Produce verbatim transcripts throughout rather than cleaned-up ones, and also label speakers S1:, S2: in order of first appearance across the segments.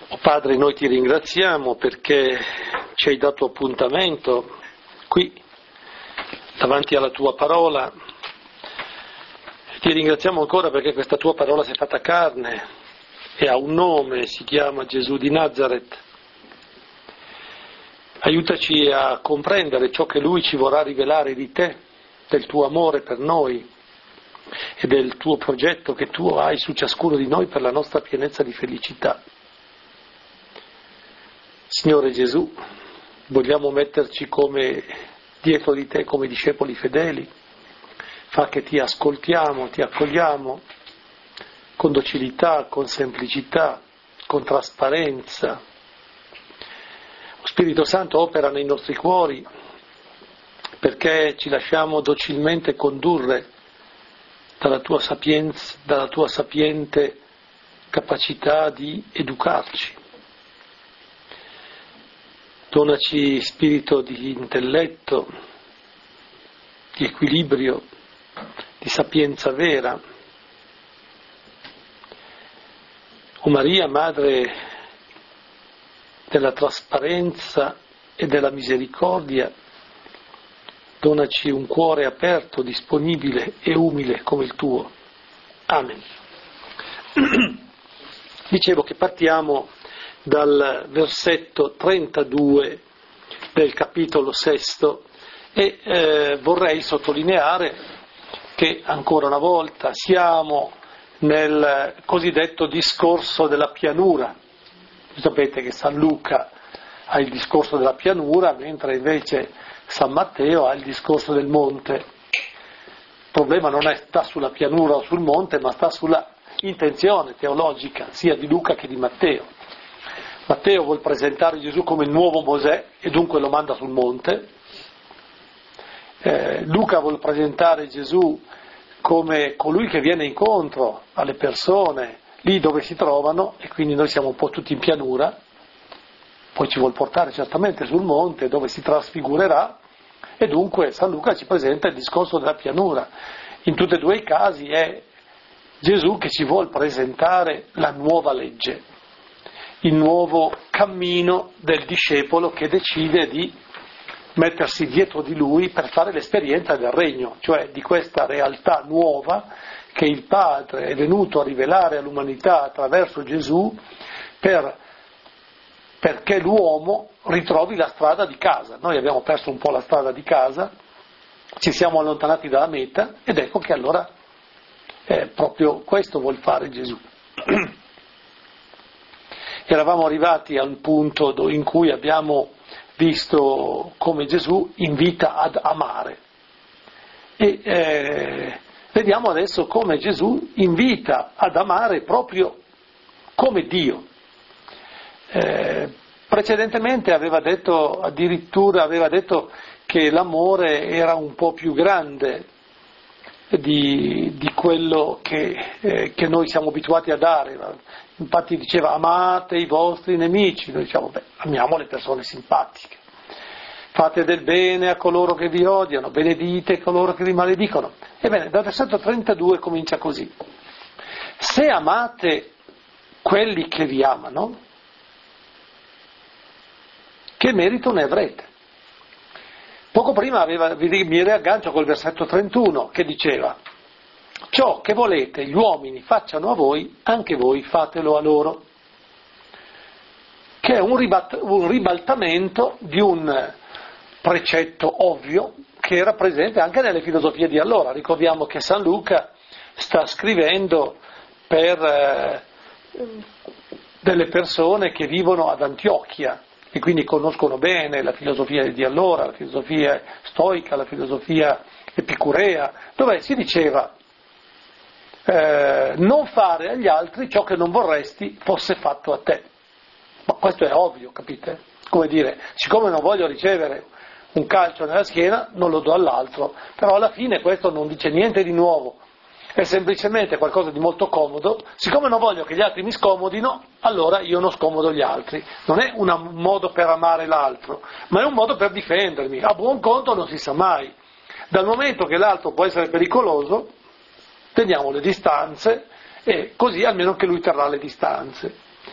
S1: Oh Padre, noi ti ringraziamo perché ci hai dato appuntamento qui, davanti alla tua parola. Ti ringraziamo ancora perché questa tua parola si è fatta carne e ha un nome, si chiama Gesù di Nazaret. Aiutaci a comprendere ciò che Lui ci vorrà rivelare di te, del tuo amore per noi e del tuo progetto che tu hai su ciascuno di noi per la nostra pienezza di felicità. Signore Gesù, vogliamo metterci come dietro di te come discepoli fedeli. Fa che ti ascoltiamo, ti accogliamo con docilità, con semplicità, con trasparenza. Lo Spirito Santo opera nei nostri cuori perché ci lasciamo docilmente condurre dalla tua sapienza, dalla tua sapiente capacità di educarci. Donaci spirito di intelletto, di equilibrio, di sapienza vera. O Maria, Madre della trasparenza e della misericordia, donaci un cuore aperto, disponibile e umile come il tuo. Amen. Dicevo che partiamo dal versetto trentadue del capitolo sesto e eh, vorrei sottolineare che ancora una volta siamo nel cosiddetto discorso della pianura. Sapete che San Luca ha il discorso della pianura, mentre invece San Matteo ha il discorso del monte. Il problema non è sta sulla pianura o sul monte, ma sta sulla intenzione teologica sia di Luca che di Matteo. Matteo vuol presentare Gesù come il nuovo Mosè e dunque lo manda sul monte. Eh, Luca vuol presentare Gesù come colui che viene incontro alle persone lì dove si trovano, e quindi noi siamo un po' tutti in pianura. Poi ci vuol portare certamente sul monte dove si trasfigurerà, e dunque San Luca ci presenta il discorso della pianura. In tutti e due i casi è Gesù che ci vuol presentare la nuova legge, il nuovo cammino del discepolo che decide di mettersi dietro di lui per fare l'esperienza del regno, cioè di questa realtà nuova che il Padre è venuto a rivelare all'umanità attraverso Gesù per, perché l'uomo ritrovi la strada di casa. Noi abbiamo perso un po' la strada di casa, ci siamo allontanati dalla meta, ed ecco che allora eh, proprio questo vuol fare Gesù. Eravamo arrivati al punto in cui abbiamo visto come Gesù invita ad amare e eh, vediamo adesso come Gesù invita ad amare proprio come Dio. Eh, precedentemente aveva detto, addirittura aveva detto che l'amore era un po' più grande di, di quello che, eh, che noi siamo abituati a dare. Infatti diceva amate i vostri nemici, noi diciamo beh, amiamo le persone simpatiche, fate del bene a coloro che vi odiano, benedite coloro che vi maledicono. Ebbene, dal versetto trentadue comincia così: se amate quelli che vi amano, che merito ne avrete? Poco prima aveva, mi riaggancio col versetto trentuno che diceva: ciò che volete gli uomini facciano a voi, anche voi fatelo a loro. Che è un, ribat- un ribaltamento di un precetto ovvio che era presente anche nelle filosofie di allora. Ricordiamo che San Luca sta scrivendo per eh, delle persone che vivono ad Antiochia e quindi conoscono bene la filosofia di allora, la filosofia stoica, la filosofia epicurea, dove si diceva Eh, non fare agli altri ciò che non vorresti fosse fatto a te. Ma questo è ovvio, capite? Come dire, siccome non voglio ricevere un calcio nella schiena, non lo do all'altro, però alla fine questo non dice niente di nuovo, è semplicemente qualcosa di molto comodo. Siccome non voglio che gli altri mi scomodino, allora io non scomodo gli altri. Non è un modo per amare l'altro, ma è un modo per difendermi. A buon conto non si sa mai. Dal momento che l'altro può essere pericoloso, teniamo le distanze e così almeno che lui terrà le distanze.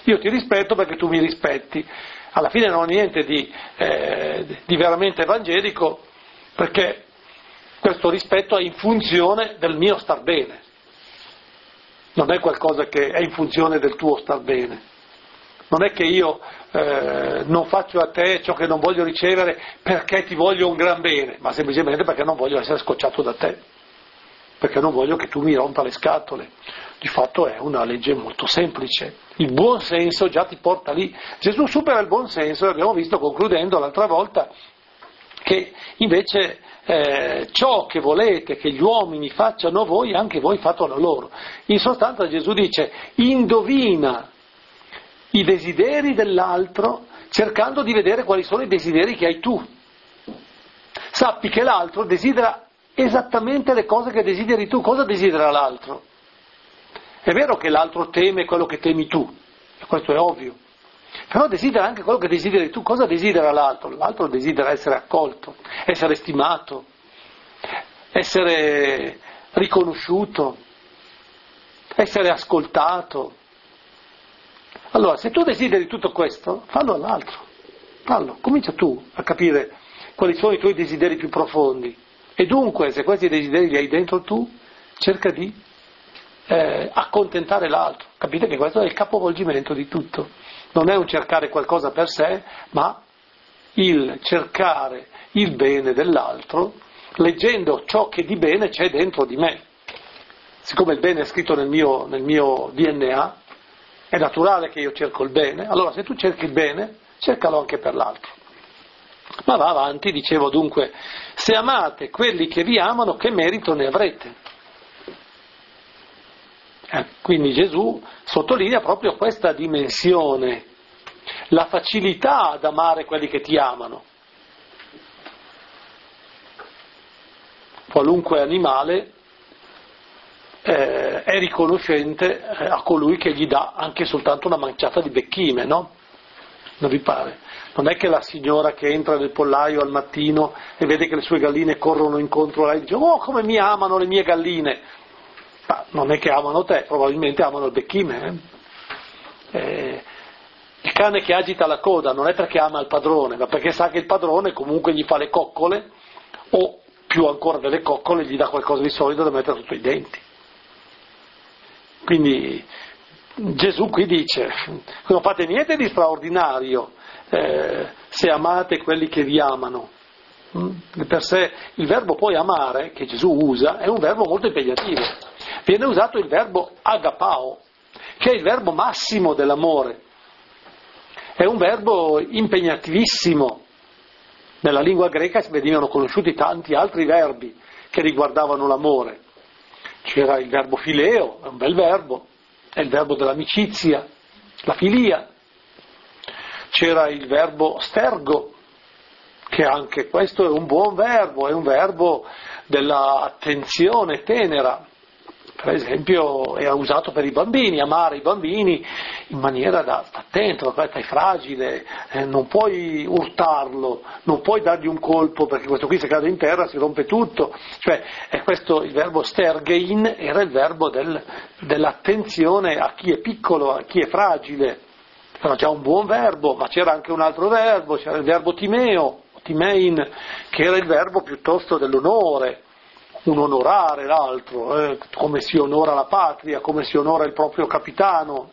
S1: Io ti rispetto perché tu mi rispetti. Alla fine non ho niente di, eh, di veramente evangelico, perché questo rispetto è in funzione del mio star bene, non è qualcosa che è in funzione del tuo star bene. Non è che io eh, non faccio a te ciò che non voglio ricevere perché ti voglio un gran bene, ma semplicemente perché non voglio essere scocciato da te, perché non voglio che tu mi rompa le scatole. Di fatto è una legge molto semplice. Il buon senso già ti porta lì. Gesù supera il buon senso, abbiamo visto concludendo l'altra volta, che invece eh, ciò che volete che gli uomini facciano a voi, anche voi fatelo a loro. In sostanza Gesù dice: indovina i desideri dell'altro cercando di vedere quali sono i desideri che hai tu. Sappi che l'altro desidera esattamente le cose che desideri tu. Cosa desidera l'altro? È vero che l'altro teme quello che temi tu, e questo è ovvio, però desidera anche quello che desideri tu. Cosa desidera l'altro? L'altro desidera essere accolto, essere stimato, essere riconosciuto, essere ascoltato. Allora, se tu desideri tutto questo, fallo all'altro, fallo, comincia tu a capire quali sono i tuoi desideri più profondi, e dunque, se questi desideri li hai dentro tu, cerca di eh, accontentare l'altro. Capite che questo è il capovolgimento di tutto, non è un cercare qualcosa per sé, ma il cercare il bene dell'altro, leggendo ciò che di bene c'è dentro di me. Siccome il bene è scritto nel mio, nel mio D N A, è naturale che io cerco il bene, allora se tu cerchi il bene, cercalo anche per l'altro. Ma va avanti, dicevo dunque, se amate quelli che vi amano, che merito ne avrete? Eh, quindi Gesù sottolinea proprio questa dimensione, la facilità ad amare quelli che ti amano. Qualunque animale eh, è riconoscente eh, a colui che gli dà anche soltanto una manciata di becchime, no? Non vi pare? Non è che la signora che entra nel pollaio al mattino e vede che le sue galline corrono incontro a lei e dice: oh, come mi amano le mie galline! Ma non è che amano te, probabilmente amano il becchime. Eh? Eh, il cane che agita la coda non è perché ama il padrone, ma perché sa che il padrone comunque gli fa le coccole, o più ancora delle coccole gli dà qualcosa di solido da mettere sotto i denti. Quindi Gesù qui dice: non fate niente di straordinario eh, se amate quelli che vi amano. Mm? Per sé il verbo poi amare, che Gesù usa, è un verbo molto impegnativo. Viene usato il verbo agapao, che è il verbo massimo dell'amore. È un verbo impegnativissimo. Nella lingua greca venivano conosciuti tanti altri verbi che riguardavano l'amore. C'era il verbo fileo, è un bel verbo, è il verbo dell'amicizia, la filia. C'era il verbo stergo, che anche questo è un buon verbo, è un verbo dell'attenzione tenera. Per esempio era usato per i bambini, amare i bambini in maniera da sta attento, è fragile, eh, non puoi urtarlo, non puoi dargli un colpo perché questo qui se cade in terra si rompe tutto. Cioè è questo il verbo stergein, era il verbo del, dell'attenzione a chi è piccolo, a chi è fragile. Era già un buon verbo, ma c'era anche un altro verbo, c'era il verbo timeo, timein, che era il verbo piuttosto dell'onore. Un onorare l'altro, eh, come si onora la patria, come si onora il proprio capitano.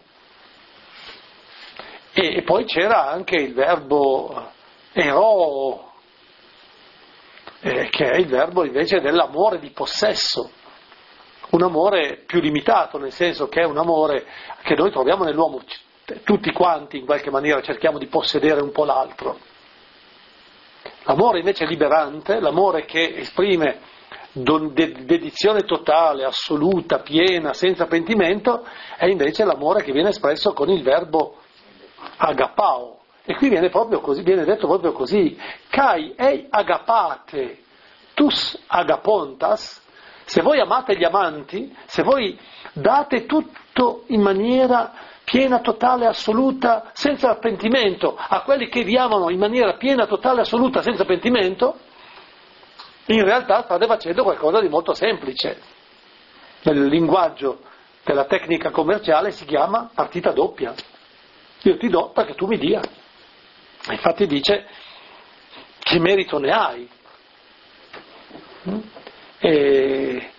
S1: E, e poi c'era anche il verbo ero, eh, che è il verbo invece dell'amore di possesso, un amore più limitato, nel senso che è un amore che noi troviamo nell'uomo, tutti quanti in qualche maniera cerchiamo di possedere un po' l'altro. L'amore invece liberante, l'amore che esprime dedizione totale, assoluta, piena, senza pentimento, è invece l'amore che viene espresso con il verbo agapao. E qui viene proprio così, viene detto proprio così: kai ei agapate, tus agapontas. Se voi amate gli amanti, se voi date tutto in maniera piena, totale, assoluta, senza pentimento a quelli che vi amano in maniera piena, totale, assoluta, senza pentimento, in realtà state facendo qualcosa di molto semplice. Nel linguaggio della tecnica commerciale si chiama partita doppia. Io ti do perché tu mi dia. Infatti dice, che merito ne hai? E,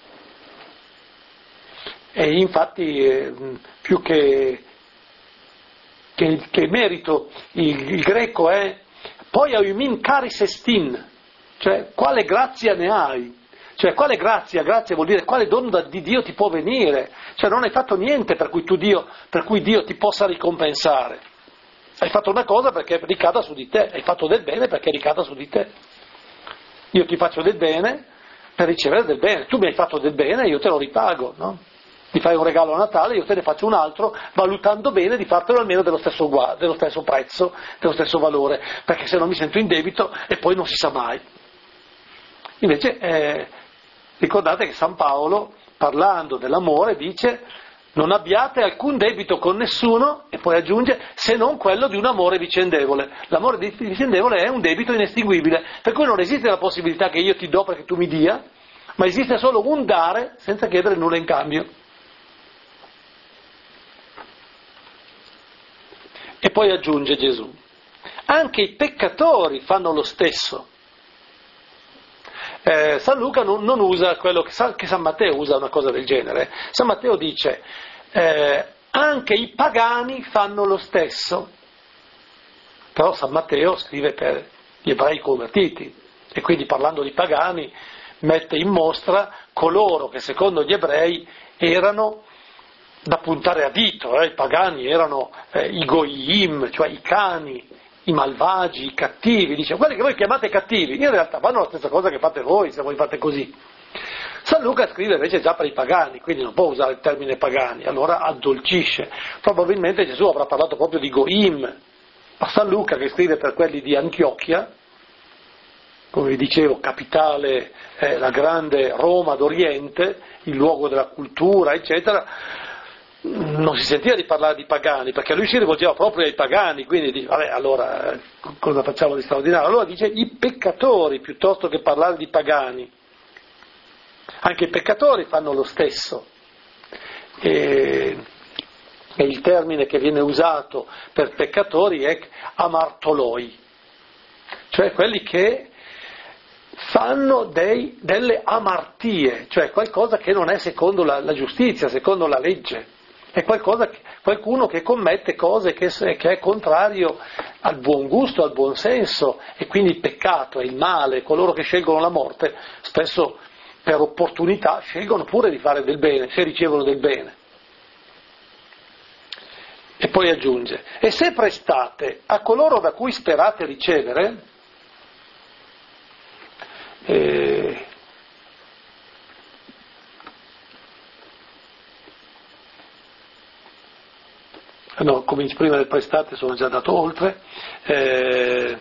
S1: e infatti eh, più che, che, che merito, il, il greco è poi aumin caris estin, cioè quale grazia ne hai? Cioè quale grazia? Grazia vuol dire quale dono di Dio ti può venire, cioè non hai fatto niente per cui, tu Dio, per cui Dio ti possa ricompensare, hai fatto una cosa perché ricada su di te, hai fatto del bene perché ricada su di te. Io ti faccio del bene per ricevere del bene, tu mi hai fatto del bene, io te lo ripago, no? Mi fai un regalo a Natale, io te ne faccio un altro, valutando bene di fartelo almeno dello stesso, dello stesso prezzo, dello stesso valore, perché se no mi sento in debito e poi non si sa mai. Invece eh, ricordate che San Paolo, parlando dell'amore, dice non abbiate alcun debito con nessuno, e poi aggiunge, se non quello di un amore vicendevole. L'amore vicendevole è un debito inestinguibile, per cui non esiste la possibilità che io ti do perché tu mi dia, ma esiste solo un dare senza chiedere nulla in cambio. E poi aggiunge Gesù, anche i peccatori fanno lo stesso. Eh, San Luca non, non usa quello che San, che San Matteo usa una cosa del genere. San Matteo dice eh, anche i pagani fanno lo stesso, però San Matteo scrive per gli ebrei convertiti e quindi parlando di pagani mette in mostra coloro che secondo gli ebrei erano da puntare a dito, eh, i pagani erano eh, i goyim, cioè i cani, i malvagi, i cattivi, dice, quelli che voi chiamate cattivi, in realtà fanno la stessa cosa che fate voi, se voi fate così. San Luca scrive invece già per i pagani, quindi non può usare il termine pagani, allora addolcisce. Probabilmente Gesù avrà parlato proprio di Goim, ma San Luca, che scrive per quelli di Antiochia, come vi dicevo, capitale, eh, la grande Roma d'Oriente, il luogo della cultura, eccetera, non si sentiva di parlare di pagani, perché lui si rivolgeva proprio ai pagani, quindi dice, vabbè, allora cosa facciamo di straordinario? Allora dice i peccatori piuttosto che parlare di pagani. Anche i peccatori fanno lo stesso. E, e il termine che viene usato per peccatori è amartoloi, cioè quelli che fanno dei, delle amartie, cioè qualcosa che non è secondo la, la giustizia, secondo la legge. È qualcosa che, qualcuno che commette cose che, che è contrario al buon gusto, al buon senso, e quindi il peccato è il male. Coloro che scelgono la morte spesso per opportunità scelgono pure di fare del bene, se ricevono del bene. E poi aggiunge, e se prestate a coloro da cui sperate ricevere, eh, no, come prima del prestate sono già andato oltre, eh,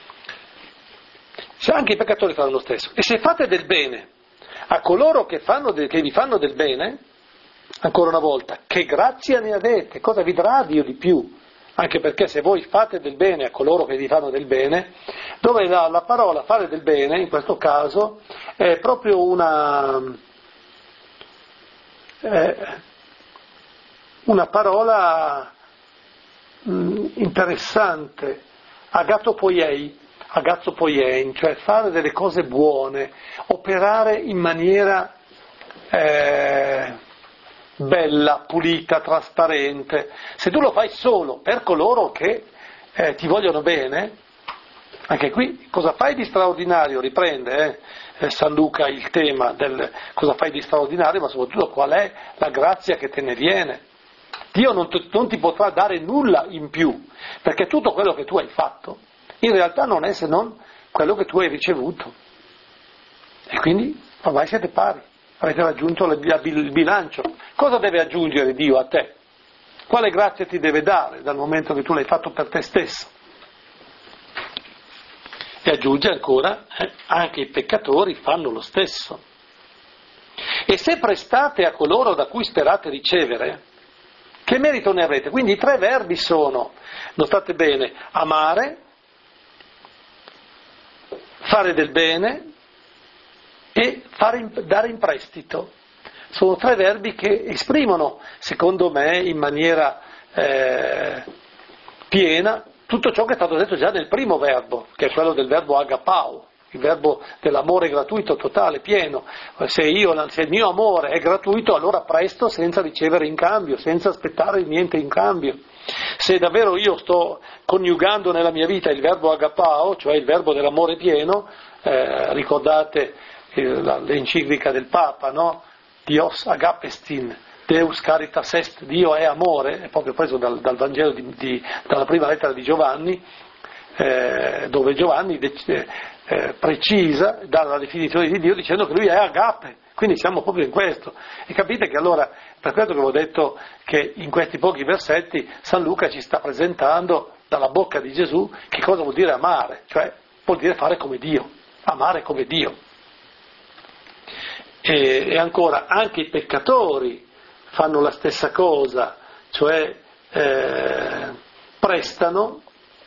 S1: se anche i peccatori fanno lo stesso, e se fate del bene a coloro che, fanno de, che vi fanno del bene, ancora una volta, che grazia ne avete, cosa vi darà Dio di più? Anche perché se voi fate del bene a coloro che vi fanno del bene, dove la, la parola fare del bene, in questo caso, è proprio una, eh, una parola interessante, agatopoiei, agazzopoiein, cioè fare delle cose buone, operare in maniera eh, bella, pulita, trasparente. Se tu lo fai solo per coloro che eh, ti vogliono bene, anche qui cosa fai di straordinario? Riprende eh, San Luca il tema del cosa fai di straordinario, ma soprattutto qual è la grazia che te ne viene. Dio non, t- non ti potrà dare nulla in più, perché tutto quello che tu hai fatto in realtà non è se non quello che tu hai ricevuto. E quindi ormai siete pari, avete raggiunto il bilancio. Cosa deve aggiungere Dio a te? Quale grazia ti deve dare dal momento che tu l'hai fatto per te stesso? E aggiunge ancora, eh, anche i peccatori fanno lo stesso. E se prestate a coloro da cui sperate ricevere, che merito ne avrete? Quindi i tre verbi sono, notate bene, amare, fare del bene e fare in, dare in prestito. Sono tre verbi che esprimono, secondo me, in maniera eh, piena, tutto ciò che è stato detto già nel primo verbo, che è quello del verbo agapao, il verbo dell'amore gratuito, totale, pieno. Se, io, se il mio amore è gratuito, allora presto senza ricevere in cambio, senza aspettare niente in cambio. Se davvero io sto coniugando nella mia vita il verbo agapao, cioè il verbo dell'amore pieno, eh, ricordate il, l'enciclica del Papa, no? Dios agapestin, Deus caritas est, Dio è amore, è proprio preso dal, dal Vangelo, di, di, dalla prima lettera di Giovanni, eh, dove Giovanni de- eh, precisa, dà la definizione di Dio dicendo che lui è agape, quindi siamo proprio in questo. E capite che allora, per questo che avevo detto che in questi pochi versetti San Luca ci sta presentando dalla bocca di Gesù che cosa vuol dire amare, cioè vuol dire fare come Dio, amare come Dio. E, e ancora, anche i peccatori fanno la stessa cosa, cioè eh, prestano,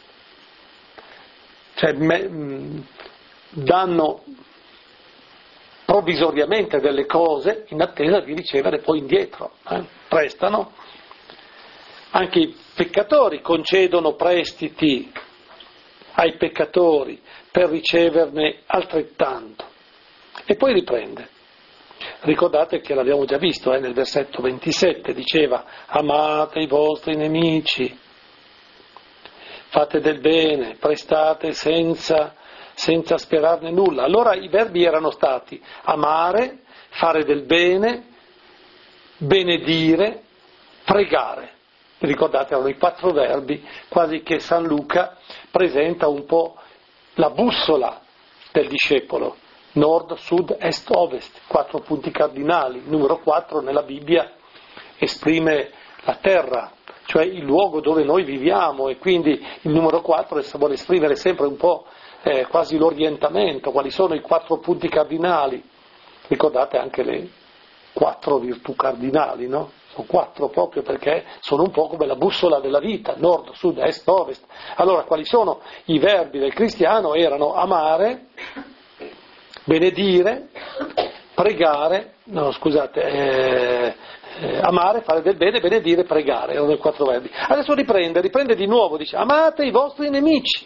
S1: cioè me, mh, danno provvisoriamente delle cose in attesa di ricevere poi indietro, eh? prestano. Anche i peccatori concedono prestiti ai peccatori per riceverne altrettanto e poi riprende. Ricordate che l'abbiamo già visto eh, nel versetto ventisette, diceva amate i vostri nemici, fate del bene, prestate senza, senza sperarne nulla. Allora i verbi erano stati amare, fare del bene, benedire, pregare. Ricordate, erano i quattro verbi, quasi che San Luca presenta un po' la bussola del discepolo. Nord, sud, est, ovest, quattro punti cardinali. Il numero quattro nella Bibbia esprime la terra, cioè il luogo dove noi viviamo, e quindi il numero quattro vuole esprimere sempre un po' eh, quasi l'orientamento, quali sono i quattro punti cardinali. Ricordate anche le quattro virtù cardinali, no? Sono quattro proprio perché sono un po' come la bussola della vita, nord, sud, est, ovest. Allora, quali sono i verbi del cristiano? Erano amare, benedire, pregare, no scusate, eh, eh, amare, fare del bene, benedire, pregare, erano i quattro verbi. Adesso riprende, riprende di nuovo, dice amate i vostri nemici,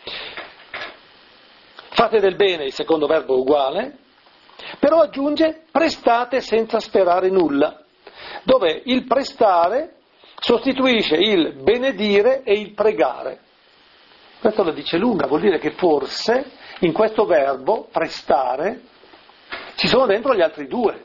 S1: fate del bene, il secondo verbo è uguale, però aggiunge prestate senza sperare nulla, dove il prestare sostituisce il benedire e il pregare. Questo lo dice lunga, vuol dire che forse in questo verbo, prestare, ci sono dentro gli altri due,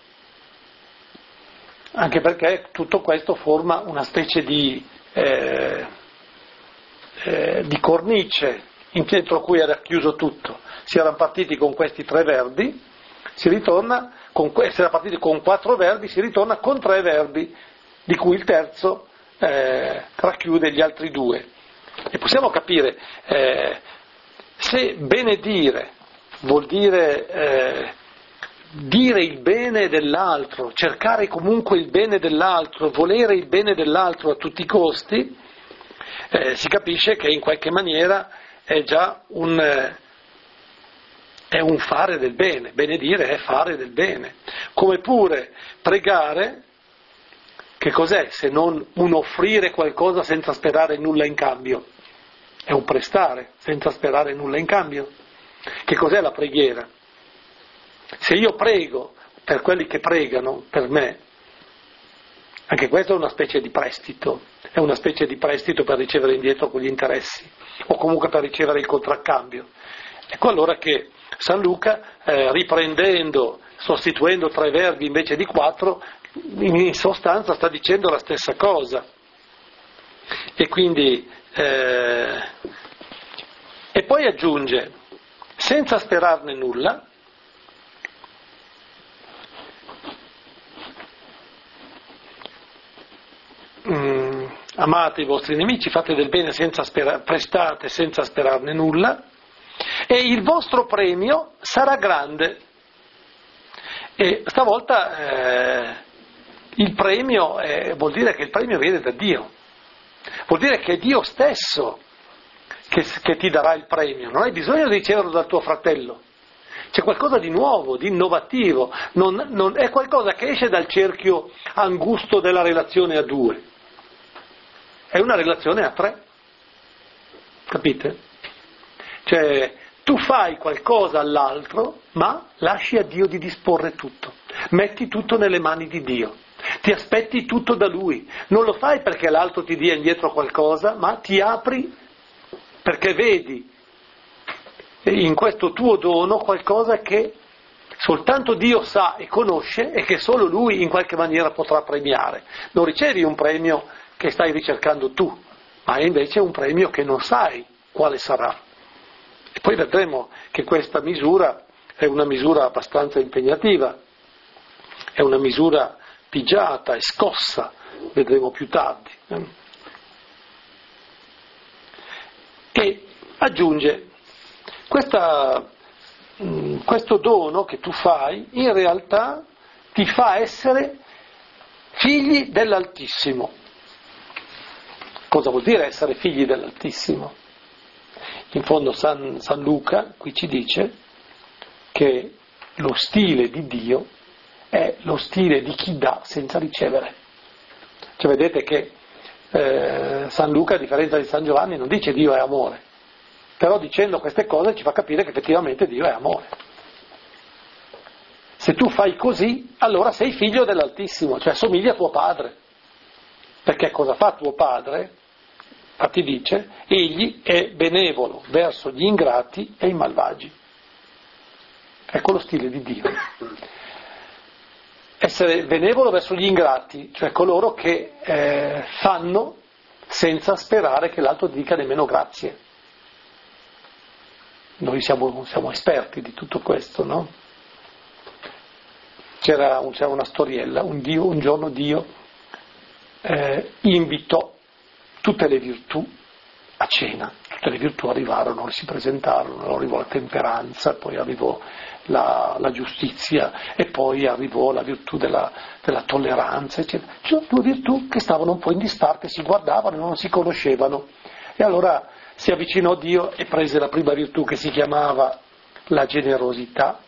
S1: anche perché tutto questo forma una specie di, eh, eh, di cornice dentro cui era chiuso tutto. Si erano partiti con questi tre verbi, si ritorna, con, si era partiti con quattro verbi, si ritorna con tre verbi, di cui il terzo eh, racchiude gli altri due. E possiamo capire, eh, se benedire vuol dire eh, dire il bene dell'altro, cercare comunque il bene dell'altro, volere il bene dell'altro a tutti i costi, eh, si capisce che in qualche maniera è già un, eh, è un fare del bene, benedire è fare del bene. Come pure pregare, che cos'è se non un offrire qualcosa senza sperare nulla in cambio? È un prestare senza sperare nulla in cambio. Che cos'è la preghiera? Se io prego per quelli che pregano per me, anche questo è una specie di prestito, è una specie di prestito per ricevere indietro quegli interessi, o comunque per ricevere il contraccambio. Ecco allora che San Luca, eh, riprendendo, sostituendo tre verbi invece di quattro, in sostanza sta dicendo la stessa cosa. E quindi eh, e poi aggiunge senza sperarne nulla, mm, amate i vostri nemici, fate del bene senza sperare, prestate senza sperarne nulla, e il vostro premio sarà grande. E stavolta eh, il premio eh, vuol dire che il premio viene da Dio, vuol dire che è Dio stesso che, che ti darà il premio, non hai bisogno di riceverlo dal tuo fratello, c'è qualcosa di nuovo, di innovativo, non, non, è qualcosa che esce dal cerchio angusto della relazione a due, è una relazione a tre, capite? Cioè, tu fai qualcosa all'altro, ma lasci a Dio di disporre tutto. Metti tutto nelle mani di Dio. Ti aspetti tutto da Lui. Non lo fai perché l'altro ti dia indietro qualcosa, ma ti apri perché vedi in questo tuo dono qualcosa che soltanto Dio sa e conosce e che solo Lui in qualche maniera potrà premiare. Non ricevi un premio che stai ricercando tu, ma è invece un premio che non sai quale sarà. E poi vedremo che questa misura è una misura abbastanza impegnativa, è una misura pigiata e scossa, vedremo più tardi. E aggiunge, questa, questo dono che tu fai in realtà ti fa essere figli dell'Altissimo. Cosa vuol dire essere figli dell'Altissimo? In fondo San, San Luca qui ci dice che lo stile di Dio è lo stile di chi dà senza ricevere. Cioè vedete che eh, San Luca, a differenza di San Giovanni, non dice Dio è amore, però dicendo queste cose ci fa capire che effettivamente Dio è amore. Se tu fai così, allora sei figlio dell'Altissimo, cioè somigli a tuo padre. Perché cosa fa tuo padre? Infatti dice, egli è benevolo verso gli ingrati e i malvagi. Ecco lo stile di Dio. Essere benevolo verso gli ingrati, cioè coloro che eh, fanno senza sperare che l'altro dica nemmeno grazie. Noi siamo, siamo esperti di tutto questo, no? C'era, un, c'era una storiella, un, Dio, un giorno Dio eh, invitò tutte le virtù a cena, tutte le virtù arrivarono, si presentarono, arrivò la temperanza, poi arrivò la, la giustizia e poi arrivò la virtù della, della tolleranza, eccetera. C'erano due virtù che stavano un po' in disparte, si guardavano e non si conoscevano. E allora si avvicinò Dio e prese la prima virtù che si chiamava la generosità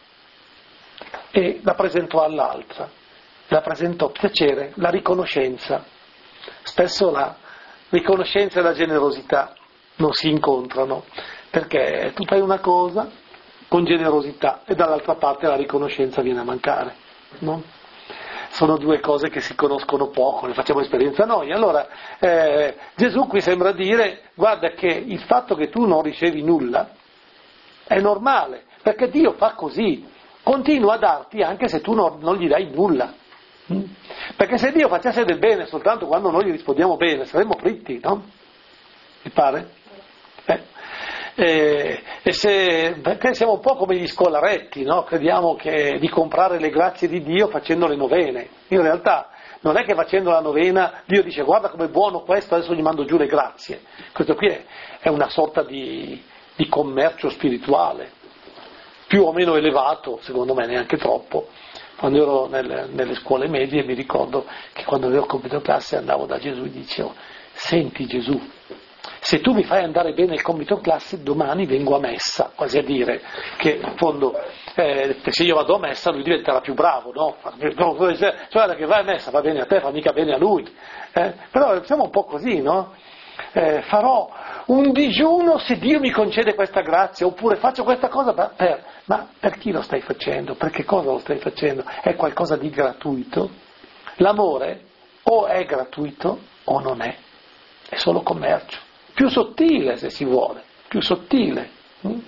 S1: e la presentò all'altra, la presentò piacere, la riconoscenza. Spesso la riconoscenza e la generosità non si incontrano, perché tu fai una cosa con generosità e dall'altra parte la riconoscenza viene a mancare, no? Sono due cose che si conoscono poco, ne facciamo esperienza noi. Allora eh, Gesù qui sembra dire, guarda che il fatto che tu non ricevi nulla è normale, perché Dio fa così, continua a darti anche se tu non, non gli dai nulla. Perché se Dio facesse del bene soltanto quando noi gli rispondiamo bene, saremmo fritti, no? Mi pare? Eh. E, e se, perché siamo un po' come gli scolaretti, no? Crediamo che di comprare le grazie di Dio facendo le novene. In realtà non è che facendo la novena Dio dice guarda com'è buono questo, adesso gli mando giù le grazie. Questo qui è, è una sorta di, di commercio spirituale, più o meno elevato, secondo me neanche troppo. Quando ero nelle, nelle scuole medie mi ricordo che quando avevo il compito classe andavo da Gesù e dicevo, senti Gesù, se tu mi fai andare bene il compito classe domani vengo a messa, quasi a dire che in fondo eh, se io vado a messa lui diventerà più bravo, no? Cioè che vai a messa va bene a te, fa mica bene a lui, eh? Però siamo un po' così, no? Eh, farò un digiuno se Dio mi concede questa grazia, oppure faccio questa cosa per, ma per chi lo stai facendo? Per che cosa lo stai facendo? È qualcosa di gratuito? L'amore o è gratuito o non è, è solo commercio, più sottile se si vuole, più sottile, hm?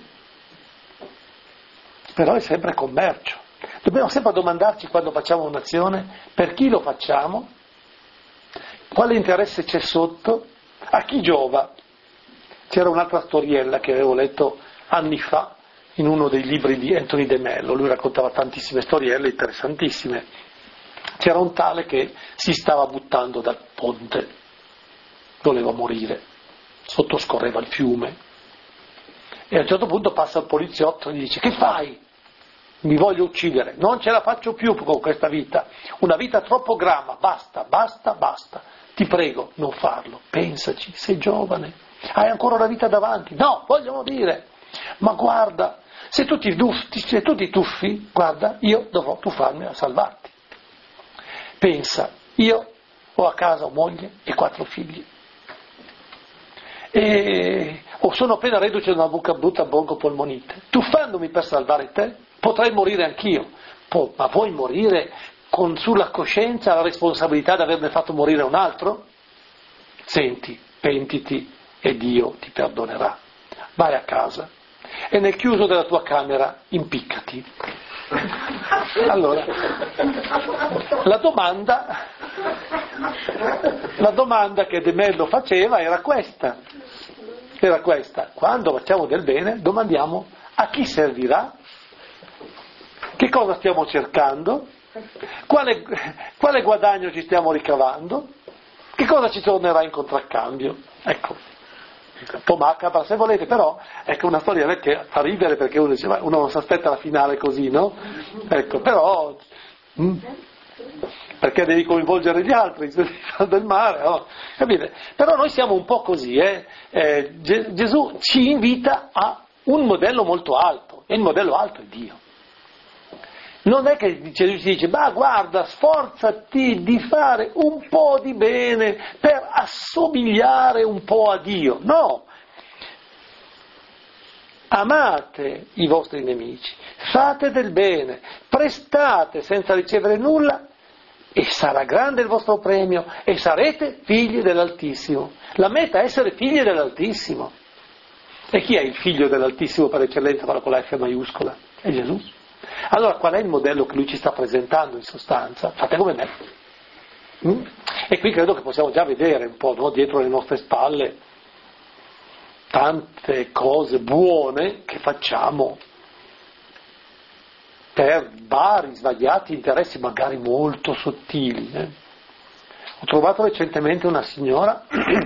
S1: Però è sempre commercio. Dobbiamo sempre domandarci quando facciamo un'azione per chi lo facciamo, quale interesse c'è sotto, a chi giova. C'era un'altra storiella che avevo letto anni fa in uno dei libri di Anthony de Mello, lui raccontava tantissime storielle interessantissime. C'era un tale che si stava buttando dal ponte, voleva morire, sottoscorreva il fiume e a un certo punto passa il poliziotto e gli dice che fai? Mi voglio uccidere, non ce la faccio più con questa vita, una vita troppo grama, basta, basta, basta, ti prego non farlo, pensaci, sei giovane, hai ancora una vita davanti, no, voglio morire, ma guarda, se tu ti, tuffi, se tu ti tuffi, guarda, io dovrò tuffarmi a salvarti. Pensa, io ho a casa moglie e quattro figli, e o sono appena reduce da una buca brutta broncopolmonite, tuffandomi per salvare te, potrei morire anch'io, po- ma vuoi morire con sulla coscienza la responsabilità di averne fatto morire un altro? Senti, pentiti e Dio ti perdonerà. Vai a casa e nel chiuso della tua camera impiccati. Allora, la domanda, la domanda che De Mello faceva era questa, era questa, quando facciamo del bene domandiamo a chi servirà, che cosa stiamo cercando, quale, quale guadagno ci stiamo ricavando, che cosa ci tornerà in contraccambio. Ecco. Un po' macabra se volete, però ecco una storia che fa ridere perché uno dice, ma uno non si aspetta la finale così, no? Ecco, però mh, perché devi coinvolgere gli altri del mare, no? Capite? Però noi siamo un po' così, eh? Eh, Ge- Gesù ci invita a un modello molto alto, e il modello alto è Dio. Non è che Gesù ci dice, ma guarda, sforzati di fare un po' di bene per assomigliare un po' a Dio. No! Amate i vostri nemici, fate del bene, prestate senza ricevere nulla e sarà grande il vostro premio e sarete figli dell'Altissimo. La meta è essere figli dell'Altissimo. E chi è il figlio dell'Altissimo per eccellenza con la F maiuscola? È Gesù. Allora qual è il modello che lui ci sta presentando in sostanza? Fate come me. Mm? E qui credo che possiamo già vedere un po', no? Dietro le nostre spalle tante cose buone che facciamo per vari svariati interessi magari molto sottili. Eh? Ho trovato recentemente una signora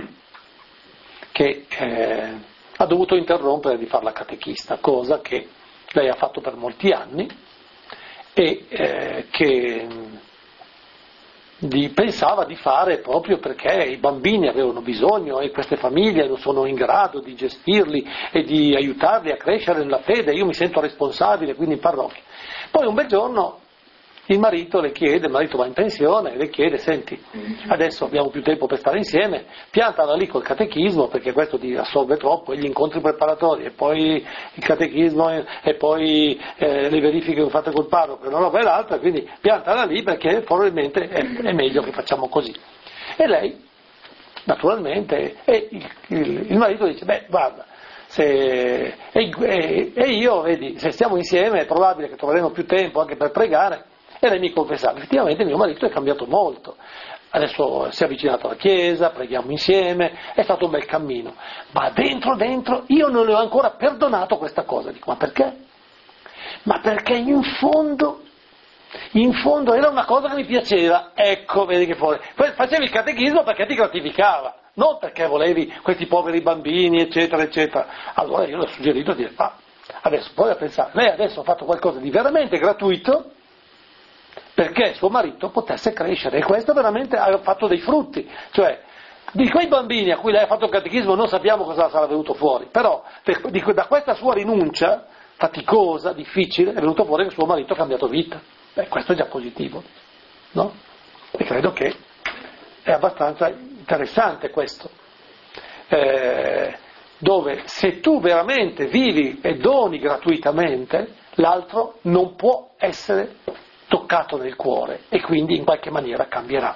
S1: che eh, ha dovuto interrompere di fare la catechista, cosa che lei ha fatto per molti anni e eh, che di, pensava di fare proprio perché i bambini avevano bisogno e queste famiglie non sono in grado di gestirli e di aiutarli a crescere nella fede, io mi sento responsabile, quindi in parrocchia. Poi un bel giorno il marito le chiede, il marito va in pensione e le chiede, senti, adesso abbiamo più tempo per stare insieme, piantala lì col catechismo perché questo ti assorbe troppo, e gli incontri preparatori e poi il catechismo e poi eh, le verifiche che fate col parroco, una roba e l'altra, quindi piantala lì perché probabilmente è, è meglio che facciamo così. E lei, naturalmente, e il, il, il marito dice, beh guarda, Se, e, e, e io, vedi, se stiamo insieme è probabile che troveremo più tempo anche per pregare. E lei mi confessava, effettivamente mio marito è cambiato molto, adesso si è avvicinato alla chiesa, preghiamo insieme, è stato un bel cammino, ma dentro dentro io non le ho ancora perdonato questa cosa. Dico, ma perché? Ma perché in fondo, in fondo era una cosa che mi piaceva, ecco, vedi che fuori, facevi il catechismo perché ti gratificava, non perché volevi questi poveri bambini, eccetera, eccetera. Allora io le ho suggerito di dire, ah, adesso poi a pensare, lei adesso ha fatto qualcosa di veramente gratuito, perché suo marito potesse crescere, e questo veramente ha fatto dei frutti, cioè di quei bambini a cui lei ha fatto il catechismo non sappiamo cosa sarà venuto fuori, però di, da questa sua rinuncia faticosa, difficile, è venuto fuori che suo marito ha cambiato vita. Beh, questo è già positivo, no? E credo che è abbastanza interessante questo, eh, dove se tu veramente vivi e doni gratuitamente, l'altro non può essere toccato nel cuore e quindi in qualche maniera cambierà.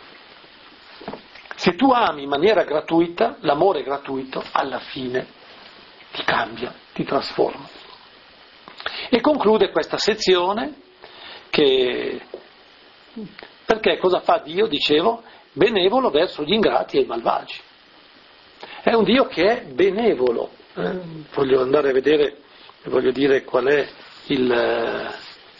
S1: Se tu ami in maniera gratuita, l'amore gratuito alla fine ti cambia, ti trasforma. E conclude questa sezione che, perché cosa fa Dio? Dicevo, benevolo verso gli ingrati e i malvagi. È un Dio che è benevolo. Eh, voglio andare a vedere, voglio dire qual è il...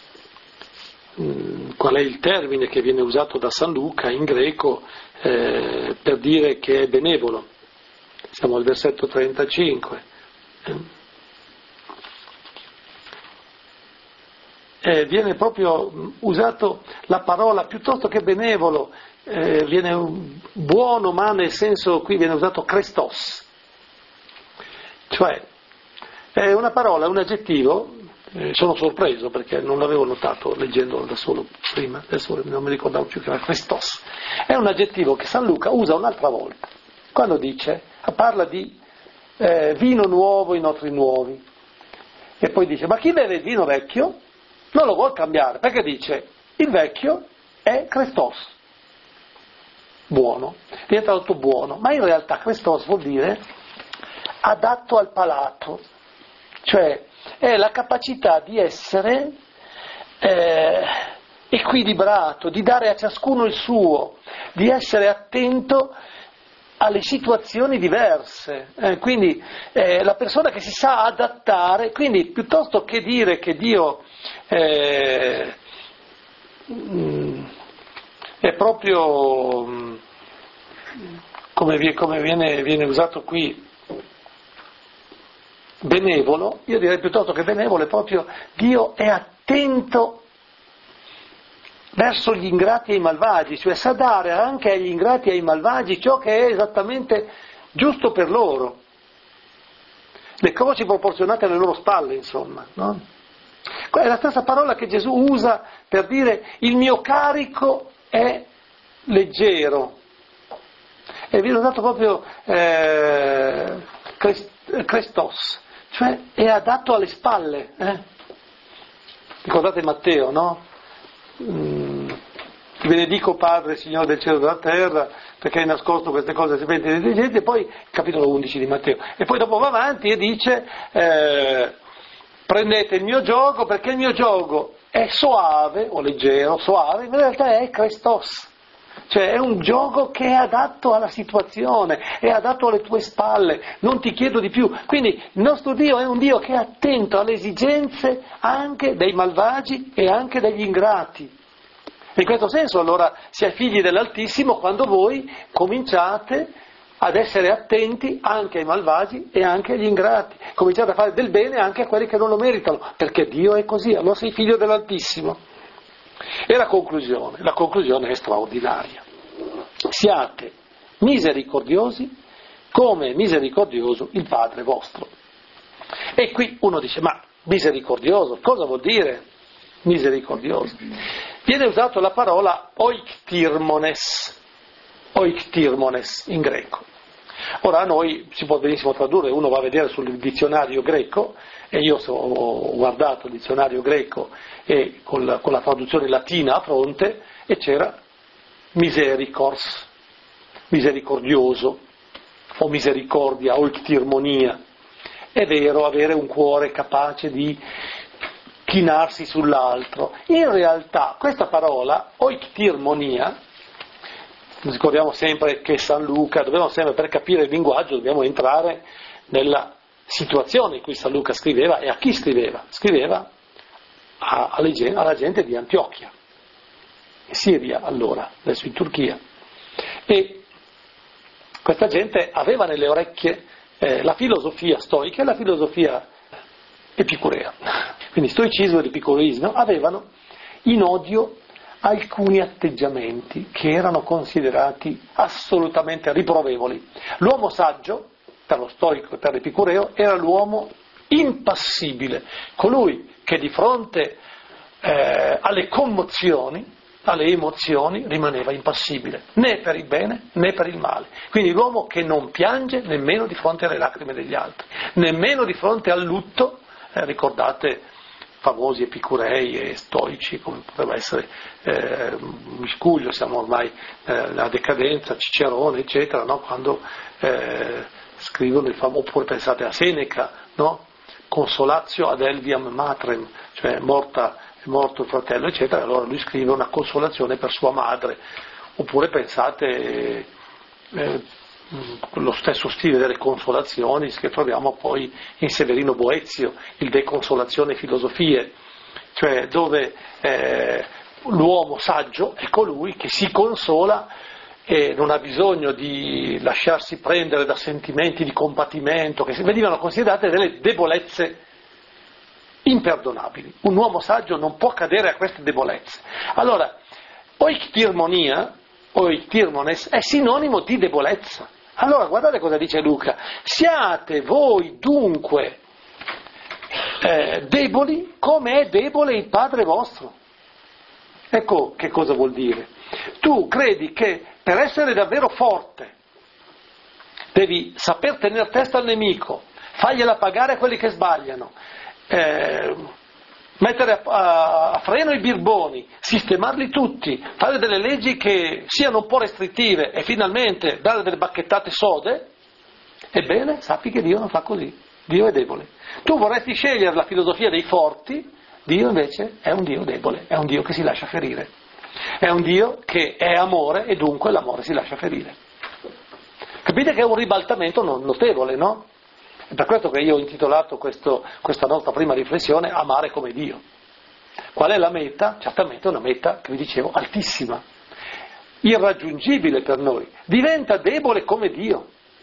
S1: qual è il termine che viene usato da San Luca in greco eh, per dire che è benevolo. Siamo al versetto trentacinque. Eh, viene proprio usato la parola, piuttosto che benevolo, eh, viene buono, ma nel senso qui viene usato Christos. Cioè, è una parola, un aggettivo. Eh, sono sorpreso perché non l'avevo notato leggendolo da solo prima, adesso non mi ricordavo più che era Christos. È un aggettivo che San Luca usa un'altra volta, quando dice, parla di eh, vino nuovo in otri nuovi. E poi dice, ma chi beve il vino vecchio non lo vuol cambiare, perché dice, il vecchio è Christos, buono, diventa tutto buono, ma in realtà Christos vuol dire adatto al palato, cioè è la capacità di essere eh, equilibrato, di dare a ciascuno il suo, di essere attento alle situazioni diverse, eh, quindi eh, la persona che si sa adattare, quindi piuttosto che dire che Dio eh, mh, è proprio mh, come, vi, come viene, viene usato qui benevolo, io direi piuttosto che benevolo è proprio Dio è attento verso gli ingrati e i malvagi, cioè sa dare anche agli ingrati e ai malvagi ciò che è esattamente giusto per loro, le croci proporzionate alle loro spalle, insomma, no? È la stessa parola che Gesù usa per dire il mio carico è leggero, e viene usato proprio eh, Christos, cioè è adatto alle spalle, eh? Ricordate Matteo, no? Mm, ti benedico Padre, Signore del cielo e della terra, perché hai nascosto queste cose ai serpenti intelligenti, e poi, capitolo undici di Matteo, e poi dopo va avanti e dice, eh, prendete il mio giogo, perché il mio giogo è soave, o leggero, soave, in realtà è Christos, cioè è un gioco che è adatto alla situazione, è adatto alle tue spalle, non ti chiedo di più. Quindi il nostro Dio è un Dio che è attento alle esigenze anche dei malvagi e anche degli ingrati. In questo senso allora si è figli dell'Altissimo quando voi cominciate ad essere attenti anche ai malvagi e anche agli ingrati, cominciate a fare del bene anche a quelli che non lo meritano, perché Dio è così, allora sei figlio dell'Altissimo. E la conclusione, la conclusione è straordinaria. Siate misericordiosi come misericordioso il Padre vostro. E qui uno dice, ma misericordioso, cosa vuol dire misericordioso? Viene usata la parola oiktirmones, oiktirmones in greco. Ora a noi si può benissimo tradurre, uno va a vedere sul dizionario greco, e io ho guardato il dizionario greco e con la, con la traduzione latina a fronte, e c'era misericors, misericordioso, o misericordia, o iktirmonia. È vero, avere un cuore capace di chinarsi sull'altro. In realtà questa parola, oiktirmonia, ricordiamo sempre che San Luca, dobbiamo sempre, per capire il linguaggio, dobbiamo entrare nella situazione in cui San Luca scriveva, e a chi scriveva? Scriveva a, alle, alla gente di Antiochia, in Siria allora, adesso in Turchia. E questa gente aveva nelle orecchie eh, la filosofia stoica e la filosofia epicurea. Quindi stoicismo ed epicureismo avevano in odio alcuni atteggiamenti che erano considerati assolutamente riprovevoli. L'uomo saggio, per lo stoico e per l'epicureo, era l'uomo impassibile, colui che di fronte eh, alle commozioni, alle emozioni, rimaneva impassibile, né per il bene né per il male. Quindi l'uomo che non piange nemmeno di fronte alle lacrime degli altri, nemmeno di fronte al lutto, eh, ricordate famosi epicurei e stoici come poteva essere eh, Miscuglio, siamo ormai eh, nella decadenza, Cicerone eccetera, no? Quando eh, scrivono il famoso, oppure pensate a Seneca, no? Consolatio ad Elviam matrem, cioè morta, è morto il fratello eccetera, allora lui scrive una consolazione per sua madre. Oppure pensate eh, lo stesso stile delle consolazioni che troviamo poi in Severino Boezio, il De Consolazione Filosofie, cioè dove eh, l'uomo saggio è colui che si consola e non ha bisogno di lasciarsi prendere da sentimenti di compatimento che venivano considerate delle debolezze imperdonabili. Un uomo saggio non può cadere a queste debolezze. Allora, oiktirmonia, oiktirmones, è sinonimo di debolezza. Allora, guardate cosa dice Luca: siate voi dunque eh, deboli come è debole il Padre vostro. Ecco che cosa vuol dire. Tu credi che per essere davvero forte devi saper tenere testa al nemico, fargliela pagare a quelli che sbagliano, eh, mettere a, a freno i birboni, sistemarli tutti, fare delle leggi che siano un po' restrittive e finalmente dare delle bacchettate sode, ebbene sappi che Dio non fa così, Dio è debole. Tu vorresti scegliere la filosofia dei forti, Dio invece è un Dio debole, è un Dio che si lascia ferire, è un Dio che è amore e dunque l'amore si lascia ferire. Capite che è un ribaltamento notevole, no? È per questo che io ho intitolato questo, questa nostra prima riflessione Amare come Dio. Qual è la meta? Certamente una meta, che vi dicevo, altissima, irraggiungibile per noi. Diventa debole come Dio.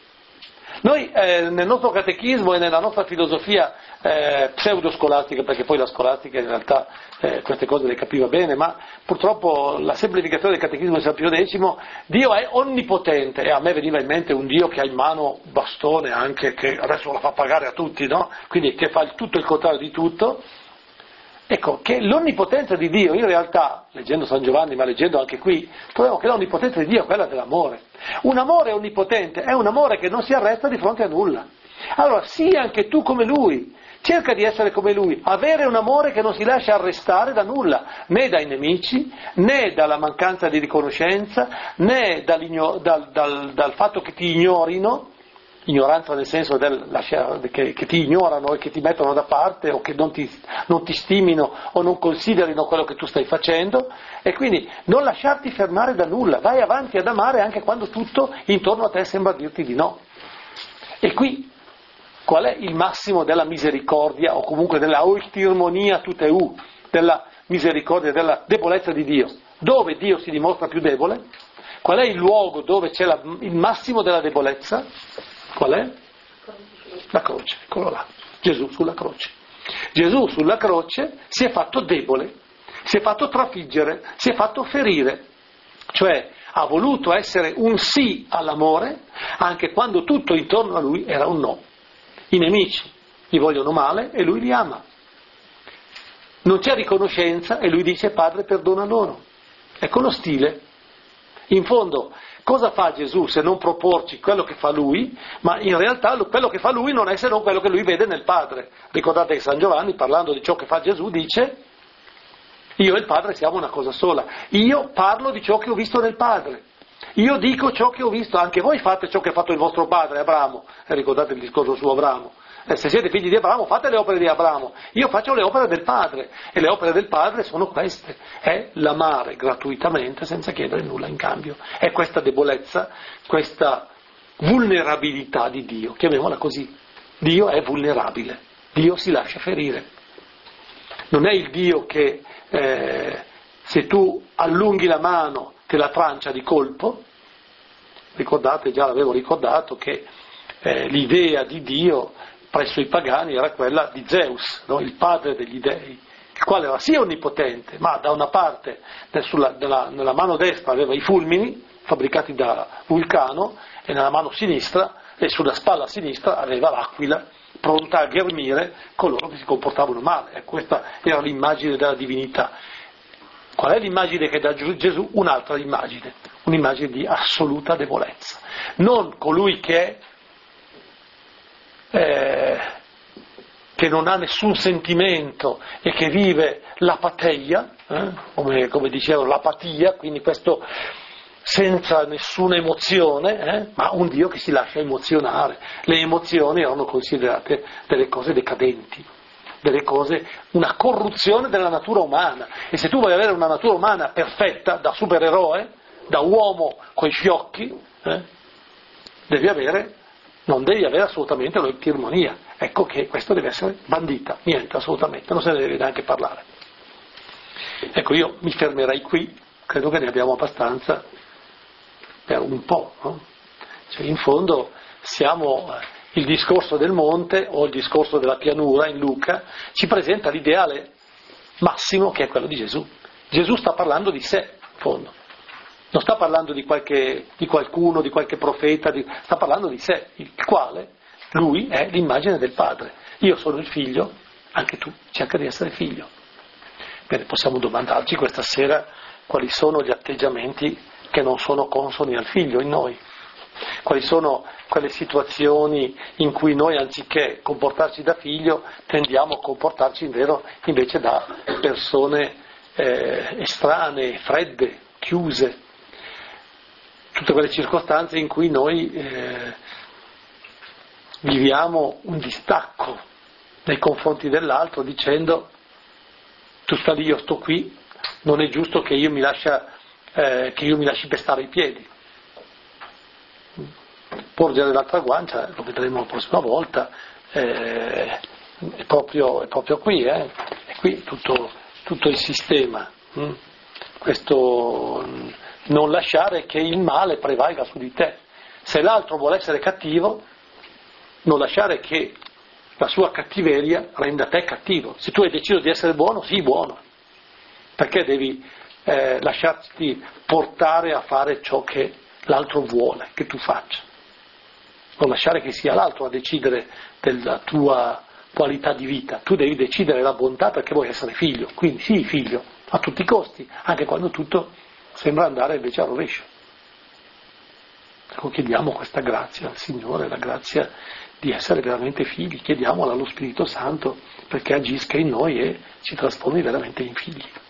S1: Noi eh, nel nostro catechismo e nella nostra filosofia eh, pseudoscolastica, perché poi la scolastica in realtà eh, queste cose le capiva bene, ma purtroppo la semplificazione del catechismo di San Pio X, Dio è onnipotente, e a me veniva in mente un Dio che ha in mano bastone anche, che adesso la fa pagare a tutti, no? Quindi che fa il tutto il contrario di tutto. Ecco, che l'onnipotenza di Dio, in realtà, leggendo San Giovanni, ma leggendo anche qui, troviamo che l'onnipotenza di Dio è quella dell'amore. Un amore onnipotente è un amore che non si arresta di fronte a nulla. Allora, sii anche tu come Lui, cerca di essere come Lui, avere un amore che non si lascia arrestare da nulla, né dai nemici, né dalla mancanza di riconoscenza, né dal, dal, dal fatto che ti ignorino, ignoranza nel senso del, che, che ti ignorano e che ti mettono da parte o che non ti, non ti stimino o non considerino quello che tu stai facendo, e quindi non lasciarti fermare da nulla, vai avanti ad amare anche quando tutto intorno a te sembra dirti di no. E qui qual è il massimo della misericordia o comunque della oistirmonia tuteu, della misericordia, della debolezza di Dio? Dove Dio si dimostra più debole? Qual è il luogo dove c'è la, il massimo della debolezza? Qual è? La croce, eccolo là, Gesù sulla croce. Gesù sulla croce si è fatto debole, si è fatto trafiggere, si è fatto ferire, cioè ha voluto essere un sì all'amore anche quando tutto intorno a lui era un no. I nemici gli vogliono male e lui li ama. Non c'è riconoscenza e lui dice Padre perdona loro. Ecco lo stile. In fondo, cosa fa Gesù se non proporci quello che fa Lui, ma in realtà quello che fa Lui non è se non quello che Lui vede nel Padre. Ricordate che San Giovanni, parlando di ciò che fa Gesù, dice io e il Padre siamo una cosa sola. Io parlo di ciò che ho visto nel Padre. Io dico ciò che ho visto, anche voi fate ciò che ha fatto il vostro padre Abramo. E ricordate il discorso su Abramo. Eh, se siete figli di Abramo, fate le opere di Abramo. Io faccio le opere del Padre, e le opere del Padre sono queste: è l'amare gratuitamente senza chiedere nulla in cambio. È questa debolezza, questa vulnerabilità di Dio, chiamiamola così. Dio è vulnerabile, Dio si lascia ferire. Non è il Dio che eh, se tu allunghi la mano te la trancia di colpo. Ricordate, già l'avevo ricordato, che eh, l'idea di Dio presso i pagani era quella di Zeus, no? Il padre degli dei, il quale era sì onnipotente, ma da una parte sulla, nella, nella mano destra aveva i fulmini fabbricati da Vulcano, e nella mano sinistra e sulla spalla sinistra aveva l'aquila pronta a ghermire coloro che si comportavano male. E questa era l'immagine della divinità. Qual è l'immagine che dà Gesù? Un'altra immagine, un'immagine di assoluta debolezza. Non colui che è Eh, che non ha nessun sentimento e che vive l'apateia, eh, come, come dicevo, l'apatia, quindi questo senza nessuna emozione, eh, ma un Dio che si lascia emozionare. Le emozioni erano considerate delle cose decadenti, delle cose, una corruzione della natura umana. E se tu vuoi avere una natura umana perfetta, da supereroe, da uomo coi fiocchi, eh, devi avere non devi avere assolutamente l'oistirmonia. Ecco che questo deve essere bandita, niente, assolutamente, non se ne deve neanche parlare. Ecco, io mi fermerei qui, credo che ne abbiamo abbastanza per un po', no? Cioè, in fondo siamo, il discorso del monte o il discorso della pianura in Luca ci presenta l'ideale massimo, che è quello di Gesù. Gesù sta parlando di sé, in fondo. Non sta parlando di, qualche, di qualcuno, di qualche profeta, di, sta parlando di sé, il quale, lui è l'immagine del Padre. Io sono il figlio, anche tu cerca di essere figlio. Bene, possiamo domandarci questa sera quali sono gli atteggiamenti che non sono consoni al figlio in noi. Quali sono quelle situazioni in cui noi, anziché comportarci da figlio, tendiamo a comportarci in vero, invece da persone eh, estranee, fredde, chiuse. Tutte quelle circostanze in cui noi eh, viviamo un distacco nei confronti dell'altro, dicendo tu sta lì, io sto qui, non è giusto che io mi, lascia, eh, che io mi lasci pestare i piedi. Porgere l'altra guancia, lo vedremo la prossima volta, eh, è, proprio, è proprio qui, eh? È qui tutto, tutto il sistema. Hm? Questo non lasciare che il male prevalga su di te. Se l'altro vuole essere cattivo, non lasciare che la sua cattiveria renda te cattivo. Se tu hai deciso di essere buono, sii buono. Perché devi eh, lasciarti portare a fare ciò che l'altro vuole che tu faccia? Non lasciare che sia l'altro a decidere della tua qualità di vita. Tu devi decidere la bontà perché vuoi essere figlio. Quindi sii figlio a tutti i costi, anche quando tutto sembra andare invece a rovescio. Ecco, chiediamo questa grazia al Signore, la grazia di essere veramente figli, chiediamola allo Spirito Santo perché agisca in noi e ci trasformi veramente in figli.